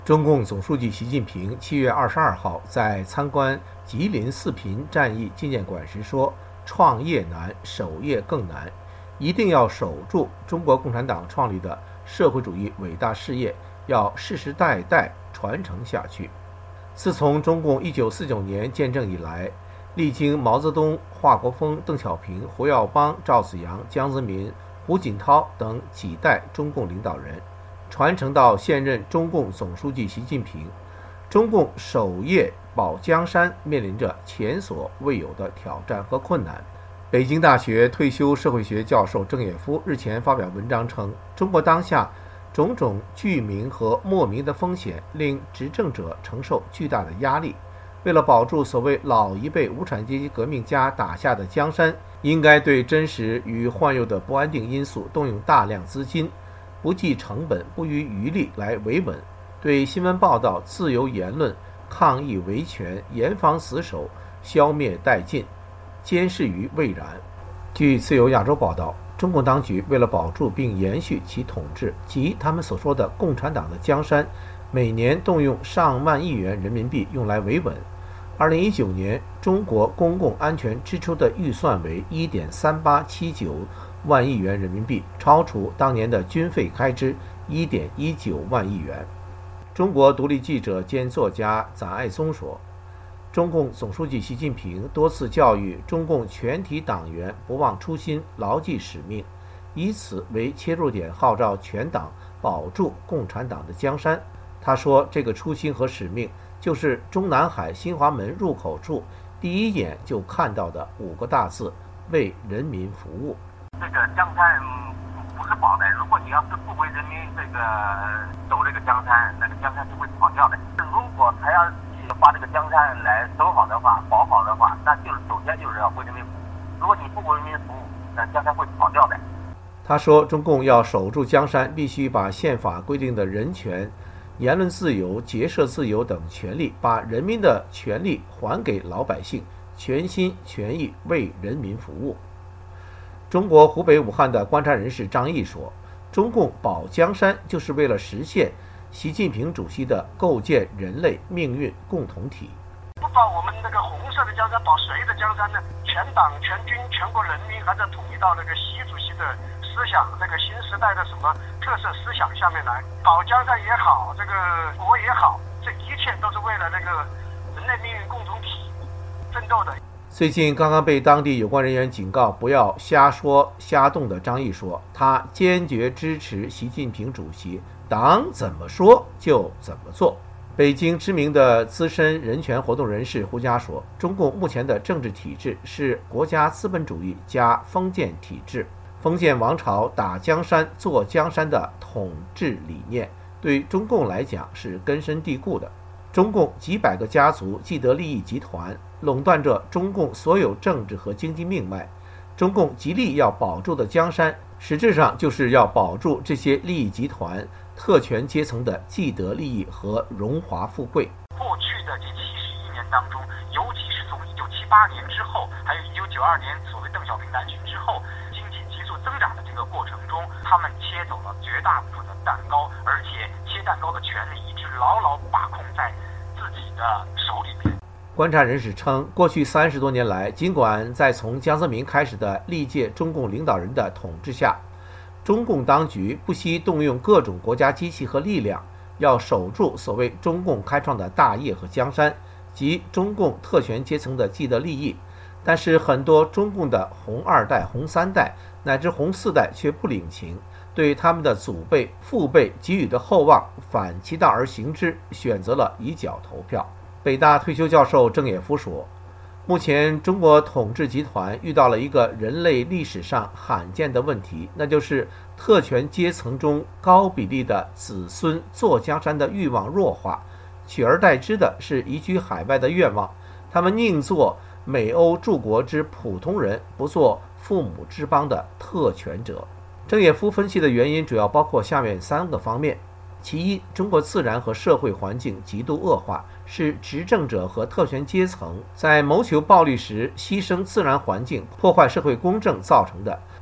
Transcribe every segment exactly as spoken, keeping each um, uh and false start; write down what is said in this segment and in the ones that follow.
中共总书记习近平七月二十二号在参观吉林四平战役纪念馆时说：“创业难，守业更难，一定要守住中国共产党创立的社会主义伟大事业，要世世代代传承下去。”自从中共一九四九年建政以来，历经毛泽东、华国锋、邓小平、胡耀邦、赵紫阳、江泽民、胡锦涛等几代中共领导人，传承到现任中共总书记习近平，中共守业保江山面临着前所未有的挑战和困难。北京大学退休社会学教授郑也夫日前发表文章称，中国当下种种具名和莫名的风险令执政者承受巨大的压力。为了保住所谓老一辈无产阶级革命家打下的江山，应该对真实与幻诱的不安定因素动用大量资金，不计成本，不遗余力来维稳，对新闻报道、自由言论、抗议维权严防死守，消灭殆尽，监视于未然。据自由亚洲报道，中共当局为了保住并延续其统治及他们所说的共产党的江山，每年动用上万亿元人民币用来维稳。二零一九年，中国公共安全支出的预算为 一点三八七九万亿元人民币，超出当年的军费开支 一点一九万亿元。中国独立记者兼作家杂爱松说，中共总书记习近平多次教育中共全体党员不忘初心，牢记使命，以此为切入点，号召全党保住共产党的江山。他说，这个初心和使命就是中南海新华门入口处第一眼就看到的五个大字：为人民服务。 这个江山不是保的，如果你要是不为人民这个守这个江山，那个江山就会跑掉的。如果还要把这个江山来守好的话，保好的话，那就是首先就是要为人民服务。如果你不为人民服务，那江山会跑掉的。 他说，中共要守住江山，必须把宪法规定的人权、言论自由、结社自由等权利，把人民的权利还给老百姓，全心全意为人民服务。中国湖北武汉的观察人士张毅说，中共保江山就是为了实现习近平主席的构建人类命运共同体。 不保我们那个红色的江山，保谁的江山呢？全党全军全国人民还在统一到那个习主席的思想，这个新时代的什么特色思想下面来，保江山也好，这个国也好，这一切都是为了那个人类命运共同体奋斗的。 最近刚刚被当地有关人员警告不要瞎说瞎动的张毅说，他坚决支持习近平主席，党怎么说就怎么做。北京知名的资深人权活动人士胡佳说，中共目前的政治体制是国家资本主义加封建体制，封建王朝打江山做江山的统治理念对中共来讲是根深蒂固的。中共几百个家族既得利益集团垄断着中共所有政治和经济命脉，中共极力要保住的江山，实质上就是要保住这些利益集团、特权阶层的既得利益和荣华富贵。 过去的这七十一年当中，尤其是从一九七八年之后，还有一九九二年所谓邓小平南巡之后，经济急速增长的这个过程中，他们切走了绝大部分的蛋糕，而且切蛋糕的权利一直牢牢把控在自己的手里面。 观察人士称，过去三十多年来，尽管在从江泽民开始的历届中共领导人的统治下，中共当局不惜动用各种国家机器和力量，要守住所谓中共开创的大业和江山及中共特权阶层的既得利益，但是很多中共的红二代、红三代乃至红四代却不领情，对他们的祖辈、父辈给予的厚望反其道而行之，选择了以脚投票。北大退休教授郑也夫说，目前中国统治集团遇到了一个人类历史上罕见的问题，那就是特权阶层中高比例的子孙做江山的欲望弱化，取而代之的是移居海外的愿望，他们宁做美欧诸国之普通人，不做父母之邦的特权者。郑也夫分析的原因主要包括下面三个方面。其一，中国自然和社会环境极度恶化，是执政者和特权阶层在谋求暴利时牺牲自然环境、破坏社会公正造成的。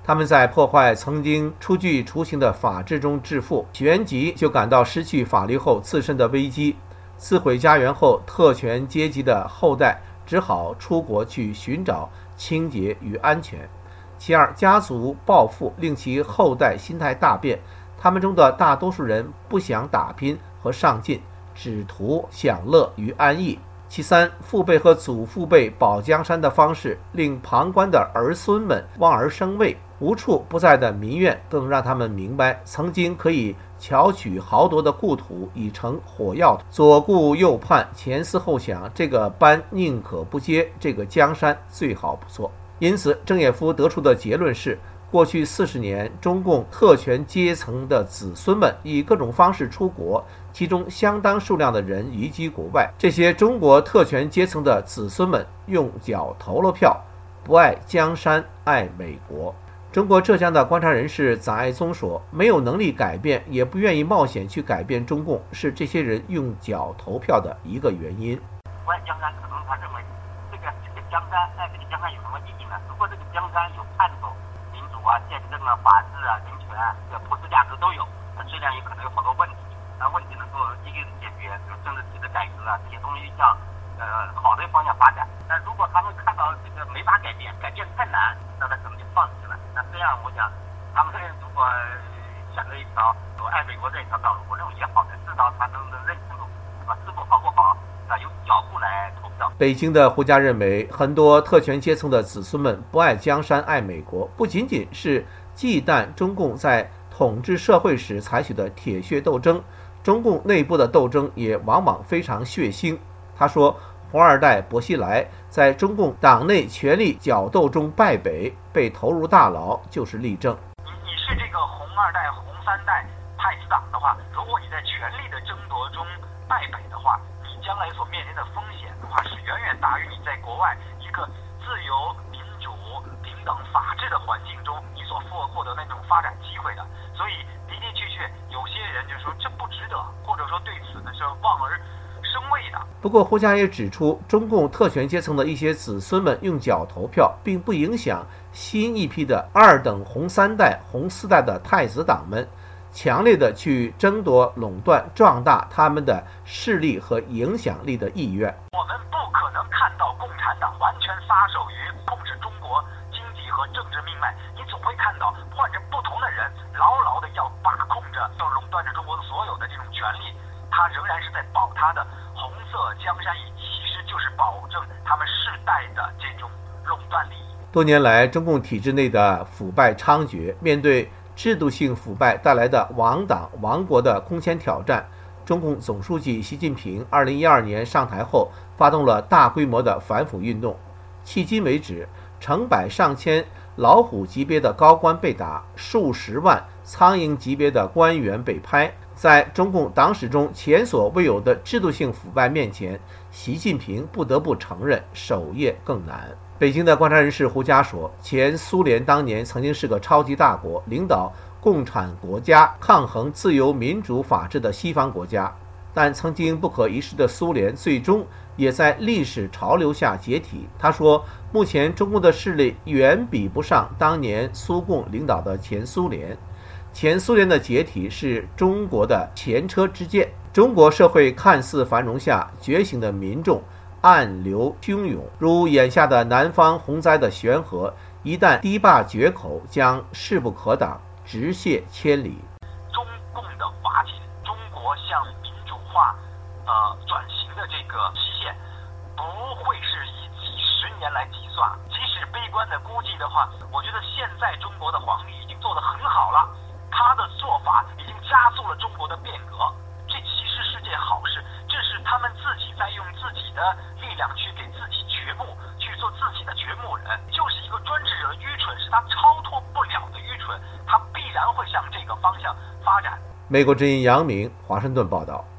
他们在破坏曾经初具雏形的法治中致富，旋即就感到失去法律后自身的危机。自毁家园后，特权阶级的后代只好出国去寻找清洁与安全。其二，家族暴富令其后代心态大变，他们中的大多数人不想打拼和上进，只图享乐与安逸。其三，父辈和祖父辈保江山的方式，令旁观的儿孙们望而生畏，无处不在的民怨更让他们明白，曾经可以巧取豪夺的故土已成火药土，左顾右盼，前思后想，这个班宁可不接，这个江山最好不做。因此，郑也夫得出的结论是，过去四十年，中共特权阶层的子孙们以各种方式出国，其中相当数量的人移居国外。这些中国特权阶层的子孙们用脚投了票，不爱江山，爱美国。中国浙江的观察人士杂爱宗说，没有能力改变，也不愿意冒险去改变中共，是这些人用脚投票的一个原因。 不爱江山，可能他认为这个这个江山，爱这个江山有什么意义呢？如果这个江山有盼头，民主啊、宪政啊、法治啊、人权啊，这普世价值都有，那虽然有可能有好多问题，那问题能够一个一个解决，比如政治体制改革啊，这些东西向呃好的方向发展。但如果他们看到这个没法改变，改变太难，那他可能就放弃了。那这样，我想他们如果选择一条有爱美国这一条道路，我认为也好的，至少他能认清楚，是吧？是否好不好？啊，有脚步来投票。 北京的胡家认为，很多特权阶层的子孙们不爱江山爱美国，不仅仅是忌惮中共在统治社会时采取的铁血斗争，中共内部的斗争也往往非常血腥。他说，红二代薄熙来在中共党内权力角斗中败北，被投入大牢，就是例证。 你你是这个红二代、红三代太子党的话，如果你在权力的争夺中败北的话，你将来所面临的风险的话，是远远大于你在国外一个自由、民主、平等、法治的环境中你所获获得那种发展机会的。所以的的确确，有些人就说这不值得，或者说对此呢是望而生畏的。 不过，胡佳也指出，中共特权阶层的一些子孙们用脚投票，并不影响新一批的二等红三代、红四代的太子党们强烈的去争夺、垄断、壮大他们的势力和影响力的意愿。 我们不可能看到共产党完全撒手于控制中国经济和政治命脉，你总会看到换着不同的人牢牢的要把控着、要垄断着中国所有的这种权利。他仍然是在保他的红色江山义，其实就是保证他们世代的这种垄断利益。 多年来，中共体制内的腐败猖獗，面对制度性腐败带来的亡党亡国的空前挑战，中共总书记习近平二零一二年上台后，发动了大规模的反腐运动。迄今为止，成百上千老虎级别的高官被打，数十万苍蝇级别的官员被拍。在中共党史中前所未有的制度性腐败面前，习近平不得不承认守业更难。北京的观察人士胡佳说，前苏联当年曾经是个超级大国，领导共产国家抗衡自由民主法治的西方国家，但曾经不可一世的苏联最终也在历史潮流下解体。他说，目前中共的势力远比不上当年苏共领导的前苏联。前苏联的解体是中国的前车之鉴。中国社会看似繁荣下，觉醒的民众暗流汹涌，如眼下的南方洪灾的悬河，一旦堤坝决口，将势不可挡，直泻千里。 中共的瓦解，中国向民主化呃转型的这个期限，不会是以几十年来计算。即使悲观的估计的话，我觉得现在中国的皇帝已经做得很好了。他的做法已经加速了中国的变革，这其实是件好事。这是他们自己在用自己的力量去给自己掘墓，去做自己的掘墓人。就是一个专制者的愚蠢，是他超脱不了的愚蠢，他必然会向这个方向发展。 美国之音杨明华盛顿报道。